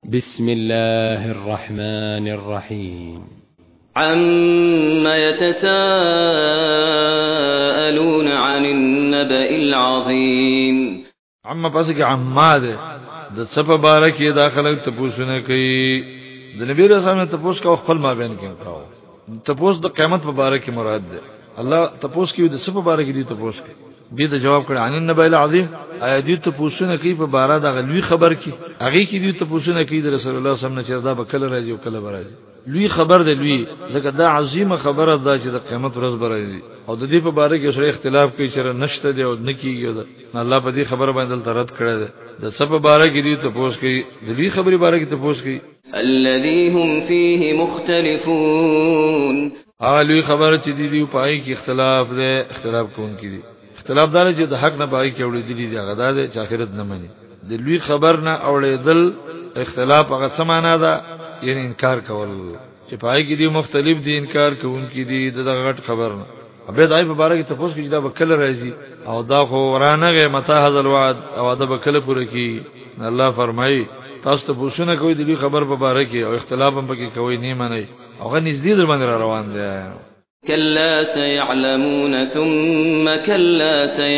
بسم الله الرحمن الرحيم عما يتساءلون عن النبأ العظيم عما پس کې عما ده د صف بارکه داخله تپوسونه کوي د نبی رسول الله تپوس کا خپل ما بیان کوي تپوس د قیامت مبارک مراد ده الله تپوس کوي د صف بارکه دي تپوس کوي به د جواب کړه عن النبأ العظیم آیا دې تپوسونه کوي په بارا د غلوی خبر کې هغه کې دې تپوسونه کوي د رسول الله صلی الله علیه وسلم چې دا به کله راځي او کله راځي لوی خبر ده لوی ځکه دا عظیمه خبره ده چې د قیامت ورځ به راځي او د دې په باره کې سره اختلاف کوي چې نشته دی او نکیږي الله په دې خبره باندې ترد کړی ده د سب باره کې دې تپوس کوي د لوی خبرې باره کې تپوس کوي الذي هم فيه مختلفون لوی خبره چې دې پای کې اختلاف ده اختلاف کوونکی دي اختلاف دار چې د حق نه پای کې اورېدلې دي هغه ده چې آخرت نه مني د لوی خبر نه اورېدل اختلاف هغه سمانه ده یعنی انکار کول چې پای کې دي مختلف دي انکار کوونکی دي دغه غټ خبر نه ابه دای په باره کې تاسو کې دا وکړه راځي او دا خو ورانه متا هذا الوعد او دا وکړه پوره کی الله فرمایي تاسو ته پوښتنه کوي د دې خبر په باره کې او اختلاف هم پکې کوي نه منئ او نږدې در باندې روان دي كلا سيعلمون ثم كلا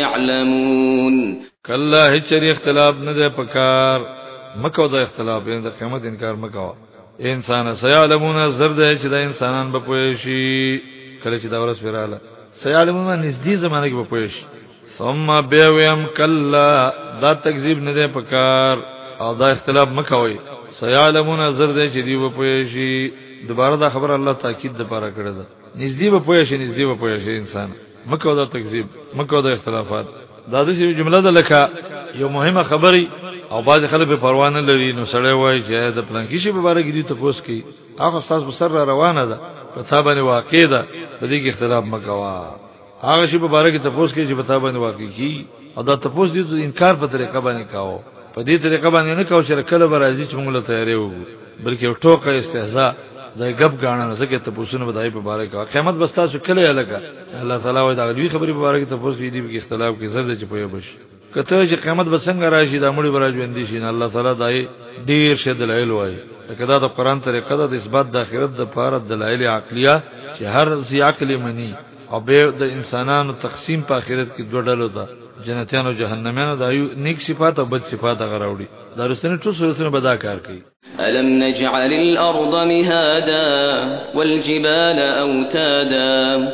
سيعلمون کلا هیڅ اختلاف نه ده پکار مکو دا اختلاف د قیامت انکار مکو انسان سيعلمون زرد چې دا انسانان به پوي شي کله چې دا ورځ وراله سيعلمون نږدې زمانه کې به پوي شي ثم بيوم کلا دا تکذیب نه ده پکار او دا اختلاف مکوي سيعلمون زرد چې دی به پوي شي دوباره دا خبر الله تاکید د پاره کړی ده نږدې به پوي شي نږدې به پوي شي انسان مکو دا تکذیب مکو دا اختلافات دا د جمله ده لکه یو مهمه خبري او باز خلک په پروا نه لري نو سړی وایي چې د پلان کې شی په اړه کې دي تاسو کې هغه استاد بسر روانه ده په تابانه واقع ده په دې کې اختلاف مکوا هغه شی په اړه کې تاسو کې چې په تابانه واقع کی او دا تاسو دې انکار په طریقه باندې کاوه په دې طریقه باندې نه کاوه چې کله به راځي چې موږ له تیارې وو بلکې ټوکه استهزاء دا غب غاڼه زکه تاسو نه بدای په اړه کې قیامت بستا چې کله الګه الله تعالی وایي دا غوي خبرې په اړه کې تاسو کې دې کې اختلاف کې زړه چې پوي بش کته چې قیامت بسنګ راشي د مړي براج وندي شي الله تعالی دای ډیر شه دلایل وایي کدا د قران طریقه د اثبات د اخرت د پاره دلایل عقلیه چې هر ذی عقل منی او به د انسانانو تقسیم په اخرت کې دوه ډلو ده جنتیان او جهنميان د ایو نیک صفات او بد صفات غراوړي دا رسنه ټول سره بدا کار کوي ألم نجعل الأرض مهادا والجبال أوتادا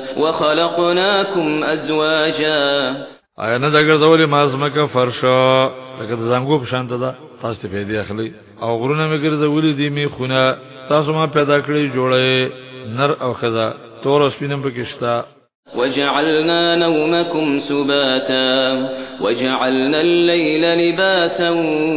وخلقناكم أزواجا آیا نه دغه ډول مازمکه فرشا لکه د زنګو په شان ده تاسو ته پیدا اخلي او غرونه مې ګرځولې دي می خونه تاسو ما پیدا کړی جوړې نر او خزا تور او سپینم پکې شتا وجعلنا نومكم سباتا وجعلنا الليل لباسا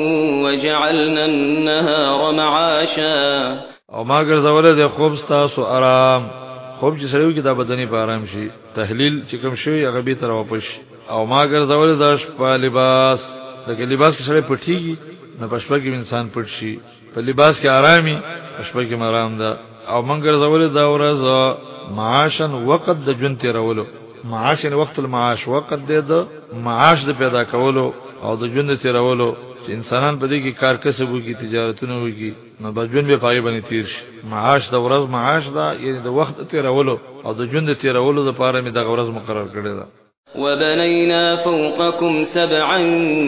وجعلنا النهار معاشا او ما ګرځولې د خوب تاسو آرام خوب چې سړیو کې د بدني په آرام شي تحلیل چې کوم شوی هغه به تر واپس او ما ګرځولې د شپه لباس دغه لباس کې سړی پټيږي نه پښپا کې انسان پټ شي په لباس کې آرامي پښپا کې آرام ده او ما ګرځولې دا ورځ معاشن وقت د جون تیرولو معاشن وقت المعاش وقت د معاش د پیدا کولو او د جون تیرولو چې انسانان په دې کې کار کسب وکي تجارتونه وکي نو بجون به پای باندې تیر شي معاش د ورځ معاش دا یعنی د وخت تیرولو او د جون تیرولو د پاره می د ورځ مقرر کړی دا وبنينا فوقكم سبعا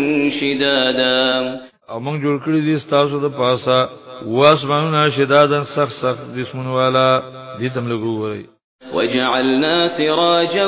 شدادا او موږ جوړ کړی دي تاسو د پاسه واسمانونه شدادن سخت سخت جسمونه والا دې تم لګو وری وجعلنا سراجا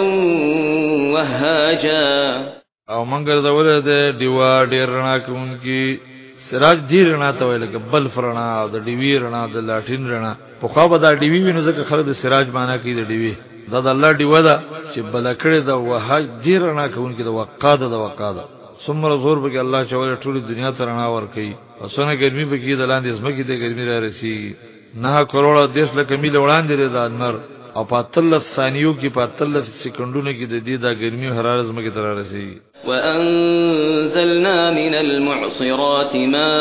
وهاجا او منګر دولې د دیوا ډیر رڼا کوونکی سراج ډیر رڼا ته ویل کې بل فرنا او د دیوی رڼا د لاټین رڼا په خو به د دیوی وینځ کې خلک د سراج معنا کوي د دیوی دا د الله دیوا ده چې بل کړي د وهاج ډیر رڼا کوونکی د وقاده څومره زور به الله چې ول ټول دنیا ته رڼا ور کوي او څنګه ګرمي به کې د لاندې زمکې د ګرمي را رسی 9 کروڑ دیش لکه میله وړاندې د نر او په 13 ثانیو کې په 13 سکندونو کې د دې د ګرمي حرارت زمکې ته را رسی وأنزلنا من المعصرات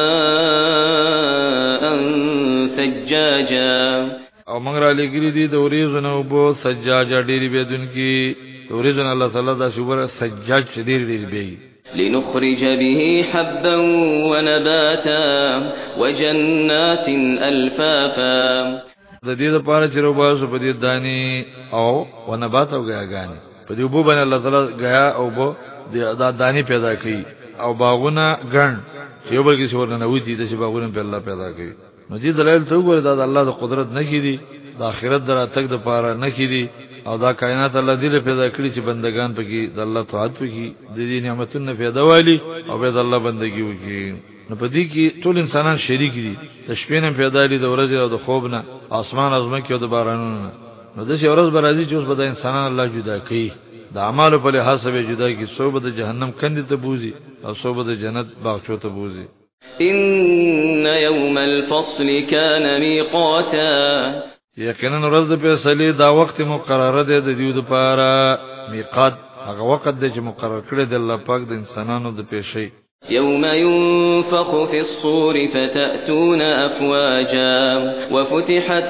ماء ثجاجا او موږ را لګري دي د اوریزونه وبو سجاجا ډېری بيدون کې اوریزونه الله تعالی دا شوبره سجاج ډېری بي لنخرج به حبا ونباتا وجنات الفافا د دې لپاره چې روباسو په دې دانی او ونبات او غاګانی په دې وبو باندې الله تعالی غیا او بو د دانی پیدا کړي او باغونه ګڼ چې یو بل کې څور نه وځي د چې باغونه په الله پیدا کړي نو دې دلایل ته وګوره دا د الله د قدرت نه کیدي د آخرت دراتک د پاره نه کیدي او دا کائنات الله دې پیدا کړی چې بندگان پکې د الله طاعت پکې د دې نعمتونو پیدا والی او به د الله بندگی وکړي نو په دې کې ټول انسانان شریک دي د شپې نه پیدا دي د ورځې او د خوب نه اسمان ازمکه او د بارانونو نو د شي ورځ برازي چې اوس به د انسانان الله جدا کوي د اعمالو په لحاظ به جدا کی صوبه د جهنم کندې ته بوزي او صوبه د جنت باغچو ته بوزي ان يوم الفصل كان ميقاتا یقینا ورځ د فیصله دا وخت مقرره ده د دې لپاره میقات هغه وخت دی چې مقرر کړی دی الله پاک د انسانانو د پیشي يوم ينفخ في الصور فتأتون أفواجا وفتحت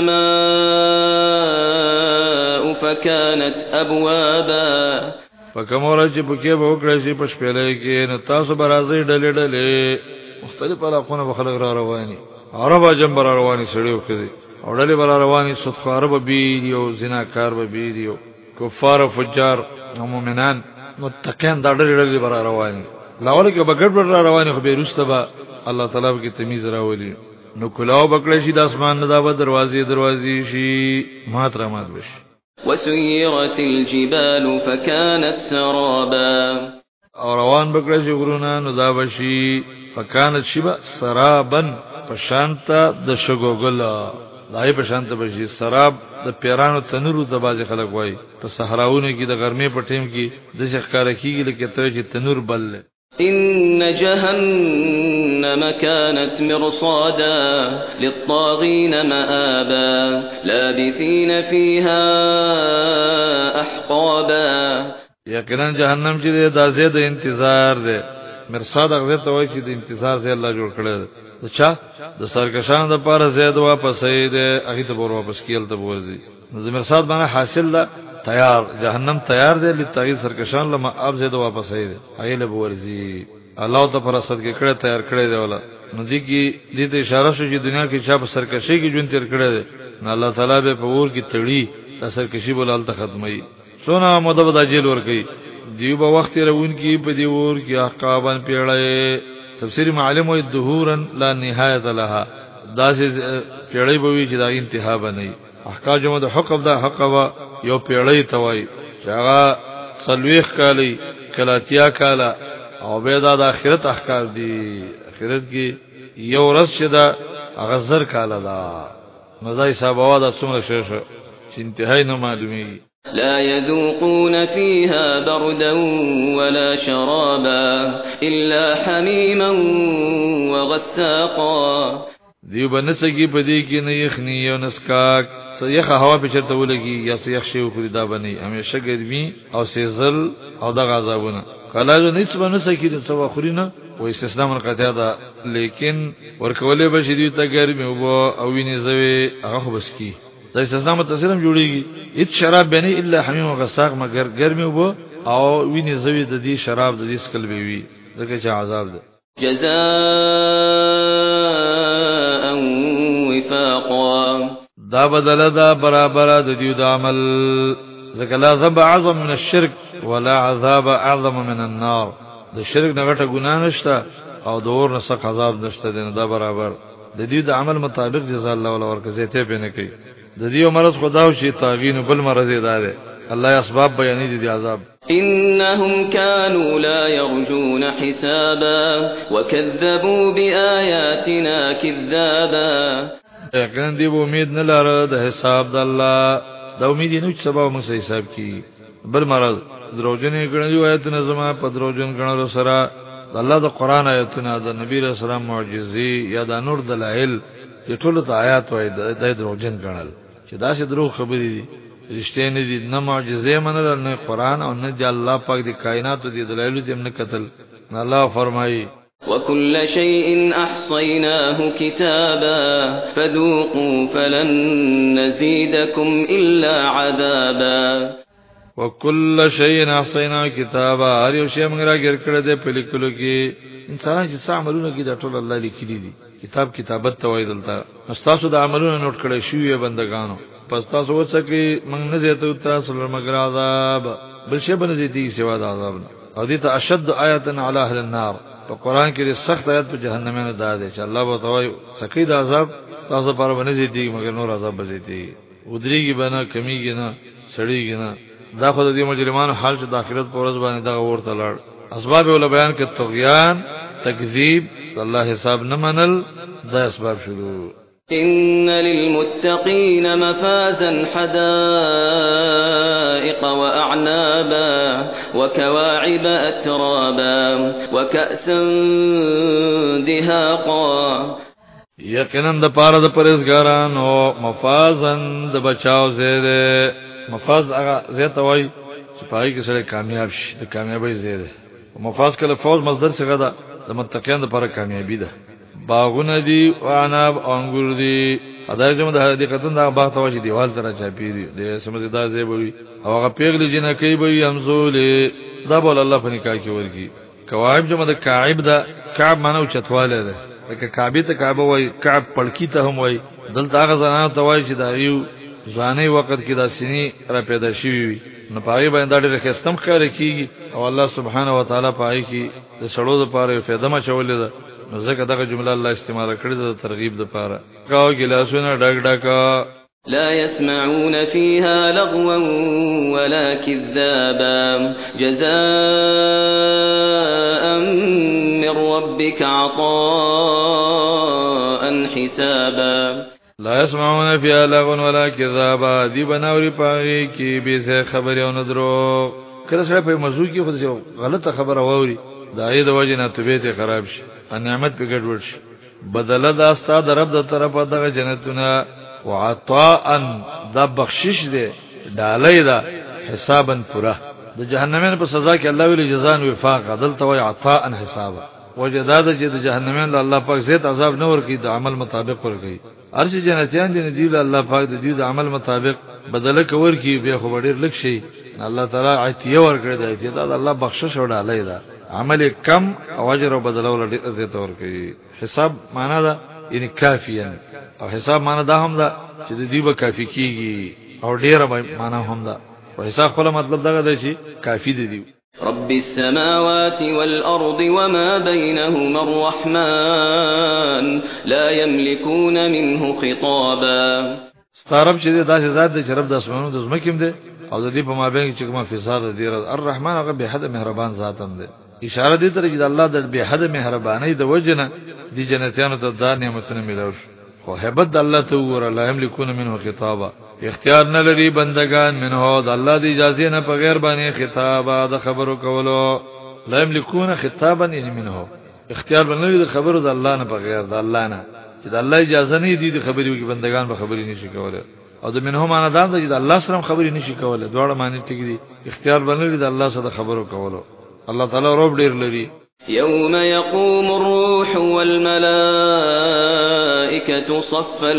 السماء فكانت أبوابا فکمورا چې پکې به وکړی شي په شپېلې کې نو تاسو به راځي ډلې ډلې مختلف علاقونه به خلک را رواني عربا جنب را رواني سړیو کې او ډلې به رواني صدخوار به بيدیو زناکار به بيدیو کفار او فجار او مؤمنان متقین دا ډلې به رواني لاول کې بغړ را رواني خو به رسته به الله تعالی کې تمیز راولي نو کلاو بکړی شي د اسمان نه دا به دروازې شي ماتره مات بشي وسيرت الجبال فكانت سرابا او روان بکړی شي غرونه نو دا بشي فكانت شبا سرابا پشانتا د شګوګلا دای پشانتا بشي سراب د پیرانو تنورو د باز خلک وای په صحراونو کې د ګرمۍ په ټیم کې د ښکار کیږي لکه ته چې تنور بل ان جهنم كانت مرصادا للطاغين مآبا لابثين فيها احقابا یقینا جهنم چې د ازید انتظار ده مرصاد هغه ته وایي چې د انتظار ځای الله جوړ کړی ده چا د سرکشان د پاره زید واپس ایده هغه ته ور واپس کیل ته ورځي نو د مرصاد باندې حاصل ده تیار جهنم تیار ده لتاغي سرکشان لما اب زید واپس ایده هغه له ورځي الله ته فرصت کې کړه تیار کړی دی ولا نو دي کې دې ته اشاره شو چې دنیا کې چا په سرکشي کې جون تیر کړی دی نو الله تعالی به په ور کې تړي د سرکشي بولال ته ختمي سونا مدد د جیل ور کوي دیو په وخت روون کې په دی ور کې احقابن پیړې تفسیر معلم وي ظهورا لا نهایت لها دا چې پیړې به وي چې دا انتها بنئ احکام جمع د حکم دا حقوا یو پیړې توي چې هغه صلويخ کالی کلاتیا کالا او به دا د اخرت احکام دي اخرت کې یو ورځ چې دا هغه زر کالا دا مزای صاحب وا دا څومره شې چې انتهای نه معلومي لا يذوقون فيها بردا ولا شرابا إلا حميما وغساقا دیو بنسکی پدې کې نه یخنی یو نسکاک سیخه هوا په چرته ولګي یا سیخ شی خو دا بني همیشه ګرمي او سیزل او د غذابونه کله نسبه نسکی د سوا خورینه و استثناء منقطع ده لیکن ورکولې به شدید ته ګرمي او ویني زوي هغه بس کی دا استثناء متصلم جوړیږي هیڅ شراب بني الا حمیم او غساق مگر ګرمي او ویني زوي د دې شراب د دې سکل به وي ځکه چې عذاب ده جزاء وفاقا دا بدل دا برابر د دې د عمل ځکه لا ذنب اعظم من الشرك ولا عذاب اعظم من النار د شرک نه غټه ګناه نشته او د اور نه سخت عذاب نشته دا برابر د دې د عمل مطابق جزاء الله ولا ورکه ته به نه کوي د دې مرض خداو شي طاغین بل مرض دار الله اسباب بیانې دي عذاب انهم كانوا لا يرجون حسابا وكذبوا بآياتنا كذابا یقین دی امید نه لاره د حساب د الله د امید نه چې سبا موږ حساب کی بل مرض دروژنې غنځو آیتونه زما په دروژن غنلو سره الله د قران آیتونه د نبی رسول الله معجزې یا د نور دلایل چې ټول ته آیات وای د دروژن غنل چې دا څه درو خبرې دي رښتیا نه دي نه معجزې منل نه قران او نه د الله پاک د کائنات د دلایل دې نه قتل الله فرمایي وكل شيء أحصيناه كتابا فذوقوا فلن نزيدكم إلا عذابا وکل شیء احصینا کتابا هر یو شی موږ راګر کړی دی په لیکلو کې انسان چې څه عملونه کوي دا ټول الله لیکلي دي کتاب کتابت ته وایي دلته تاسو د عملونو نوٹ کړی شوی بندگانو پس تاسو وڅکه موږ نه زیاتو تاسو مگر عذاب بل شی باندې دي سوا د عذاب او دې ته اشد آیه علی اهل النار په قران کې سخت آیت په جهنم نه ده چې الله به توي سکی د عذاب تاسو پر باندې دي مگر نور عذاب بزيتي ودريږي بنا کمیږي نه سړیږي نه دا خو د دې مجرمانو حال چې د آخرت په ورځ باندې دا ورته لړ اسباب ول بیان کې طغیان تکذیب الله حساب نه منل دا اسباب شروع إن للمتقين مفازا حدائق وأعنابا وكواعب أترابا وكأسا دهاقا یقینا د پاره د پرهیزګارانو مفازن د بچاو زیره مفاز هغه زیته وای چې پای کې سره کامیاب شي د کامیابی زیره مفاز کله فوز مصدر څخه ده د متقین لپاره کامیابی ده باغونه دي او عناب انګور دي اداي جمع د حقیقتن دا باغ ته وشي دیوال سره چاپیری د سمجھدار زیبوي او هغه پیغلی جنہ کوي به همزول دا بول الله په نکاح کې ورکی کواعب جمع د کاعب دا کعب معنی چتواله ده لکه کعبه ته کعبه وای کعب پړکی ته هم وای دلته هغه زنانه ته وای چې دا یو ځاني وخت کې دا سینې را پیدا شي نو پای باندې ډېر خستم کار کیږي او الله سبحانه و تعالی پای کې د سړو لپاره فائدہ ما چولې ده نو ځکه دا جمله الله استعمال کړې ده ترغیب لپاره کاو ګلاسونه ډک ډکا لا يسمعون فيها لغوا ولا كذابا جزاء من ربك عطاء حسابا لا يسمعون فيها لغوا ولا كذابا دی بناوري پاږي کی به خبر او ندرو کله سره په موضوع کې خو غلطه خبره ووري دا یې د وجه نه طبيعت خراب شي نعمت په ګډوډ شي بدله دا ستاسو رب د طرفه دغه جنتونه وعطاء دا بخشش دی ډالۍ دا حسابا پورا د جهنمین په سزا کې الله ویل جزاء وفاق عدل توي عطاء حسابا وجداد چې د جهنمین الله پاک زیات عذاب نه ورکي د عمل مطابق ورکي ارش جنتیان دي دی الله پاک د دې د عمل مطابق بدله کور کی به خو ډیر لک شي الله تعالی عطیه ورکړي دی دا الله بخشش وړاله دا عمل کم او اجر او بدله ول ډیر زیات ورکي حساب معنا دا یعنی کافیان او حساب معنا دا هم دا چې د دې به کافی کیږي او ډیر معنا هم دا او حساب خپل مطلب دا دی چې کافی دی رب السماوات والأرض وما بينهما الرحمن لا يملكون منه خطابا ستارب چې داسې ذات دی چې رب د اسمانونو د زمکم دی او د دې په مابین کې کومه فساد دی الرحمن هغه به حد مهربان ذات هم دی اشاره دې ته چې الله د به حد مهرباني د وجنه دي جنتیانو ته د نعمتونو ملوش خو hebat الله ته ور لا يملكون منه خطابا اختیار نه لري بندگان منه د الله د اجازه نه په غیر باندې خطابا د خبرو کولو لا يملكون خطابا ان منه اختیار باندې د خبرو د الله نه په غیر د الله نه چې د الله اجازه نه دي د خبرو کې بندگان به خبري نشي کولای او د منه معنا دا چې د الله سره خبري نشي کولای دوړ معنی ټکی دي اختیار باندې د الله سره خبرو کولو الله تعالی رب ډیر لري يوم يقوم الروح والملائكة صفا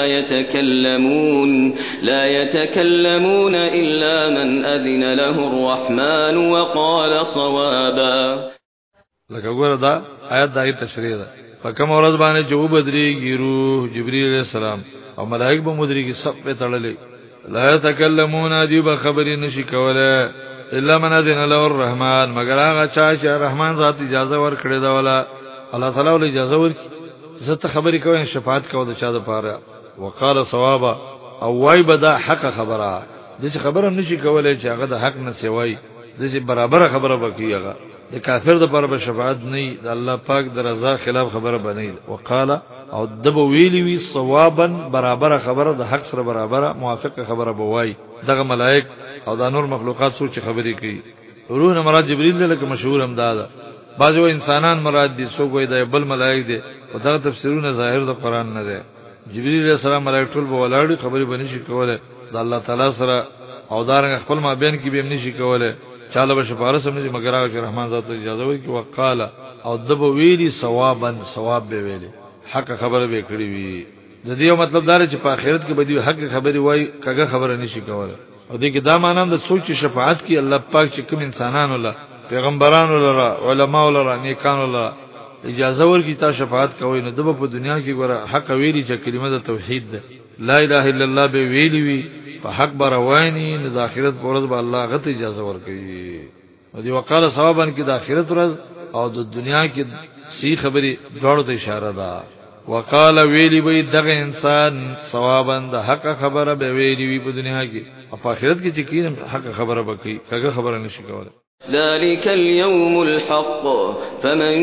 لا يتكلمون إلا من أذن له الرحمن وقال صوابا لکه ګوره دا آیات د تشریح ده فکم ورځ باندې جو بدري روح جبريل عليه السلام او ملائکه به مدري کې صف په تړلې لا يتكلمون دی به خبرې نشي کوله الا من اذن له الرحمن مگر هغه چا چې رحمان ذات اجازه ورکړي دا ولا الله تعالی ول اجازه ورکړي ست خبرې کوي شفاعت کوي د چا د پاره وقال صوابا او وای بدا حق خبره د خبره نشي کولای چې هغه د حق نه سوي د برابر خبره وکي هغه د کافر د پاره شفاعت نه د الله پاک د رضا خلاف خبره بنئ وقال او دب ویلی وی صوابا برابر خبره د حق سره برابر موافق خبره بوای دغه ملائک او د نور مخلوقات سوچ خبرې کوي روح مراد جبريل لکه مشهور هم دا بعضو انسانان مراد دي سو کوئی د بل ملائک دي او دا تفسیرونه ظاهر د قران نه دي جبريل عليه السلام ملائک ټول به ولاړ خبرې بنې شي کوله د الله تعالی سره او دارنګ خپل مابین کې به نشي کوله چاله به شفاعت سم دي مگر هغه رحمان ذات اجازه وي وقاله او دب ویلی ثوابا ثواب به ویلي حق خبره به کړی وي د دې مطلب دا چې په آخرت کې به دی حق خبري وای کګه خبره نشي کوله او دې کې دا معنی د سوچ شفاعت کې الله پاک چې کوم انسانانو له پیغمبرانو له علماو له نیکانو له اجازه ورکړي تا شفاعت کوي نو د په دنیا کې ګوره حق ویلي چې کلمه د توحید ده لا اله الا الله به ویلي وي په حق برواني نو د آخرت پر ورځ به الله غته اجازه ورکړي او دی وقاله ثوابن کې د آخرت ورځ او د دنیا کې سی خبري غاړو ته اشاره ده وقاله ویلي وي دغه انسان ثوابن د حق خبره به ویلي وي په دنیا کې او په آخرت کې چې کینم حق خبره وکړي کګه خبره نشي کوله ذلك اليوم الحق فمن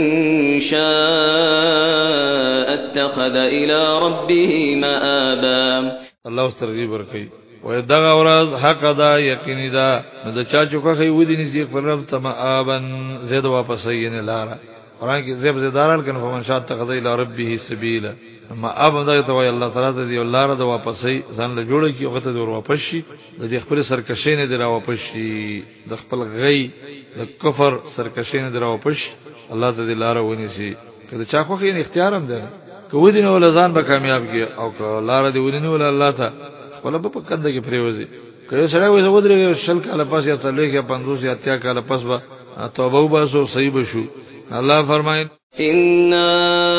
شاء اتخذ إلى ربه مآبا الله استرغیب ورکي و دغه ورځ حق دا یقیني دا نو د چا چوکه خي ودی نږدې پر رب تم آبن زید واپس یې نه لاره قرآن کې زیب زیدارل کنه فمن شاء اتخذ إلى ربه سبيلا ما اب دا ته وی الله تعالی دی الله را د واپسې ځان له جوړ کی وخت د واپس شي د خپل سرکشې نه دی را واپس شي د خپل غي د کفر سرکشې نه دی را واپس الله ته دی لار ونی شي کله چا خو یې اختیار هم ده کو دین ول ځان به کامیاب کی او لار دی ونی ول الله ته ولا په کنده کې پریوزي کله سره وې ودرې شل کاله پس یا تلې کې 50 یا 30 کاله پس به توبه وباسو صحیح بشو الله فرمایي إنا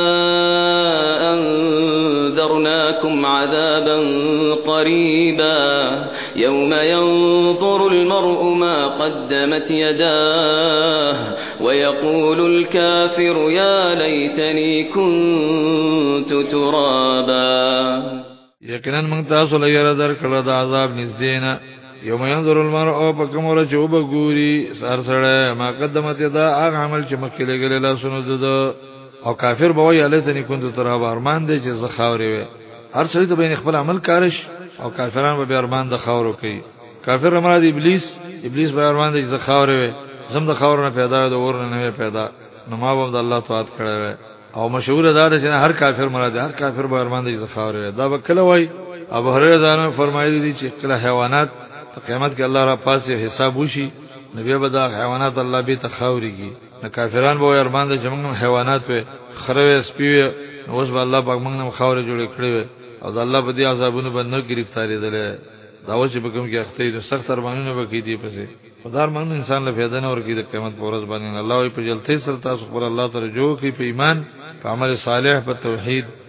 أنذرناكم عذابا قريبا يوم ينظر المرء ما قدمت يداه ويقول الكافر يا ليتني كنت ترابا یقینا موږ تاسو له یاره درکړه د عذاب نږدې یوم ينظر المرء بكمره چوب ګوري سرسړه ما قدمت دا هغه عمل چې مکه لګل لا سنو د او کافر به وی الهتنی كنت تراب ارمان دي چې زخاوري وي هر څه ته بین خپل عمل کارش او کافرانو به ارمان د خاورو کوي کافر مراد ابلیس به ارمان دي چې زخاوري وي زم د خاور نه پیدا د اور نه پیدا نو ما به د الله تعالی کړه او مشهور ده چې هر کافر مراد هر کافر به ارمان دي زخاوري وي دا وکړه وای ابو هريره ځانو فرمایلی دي چې کله حیوانات قیامت کې الله را پاسه حساب وشي نبی به دا حیوانات الله به تخاوريږي نو کافران به ارمان د جمع حیوانات په خروي سپي اوس به الله پاک موږ نه خاورې جوړ کړې او د الله په دې عذابونو باندې گرفتاری ده دا و چې په کوم کې اخته دي سخت ارمانونه به کې دي پسې خدای باندې انسان له فایده نه ورکی د قیامت پر ورځ باندې الله په جلته سره تاسو پر الله تعالی جو کې په ایمان په عمل صالح په توحید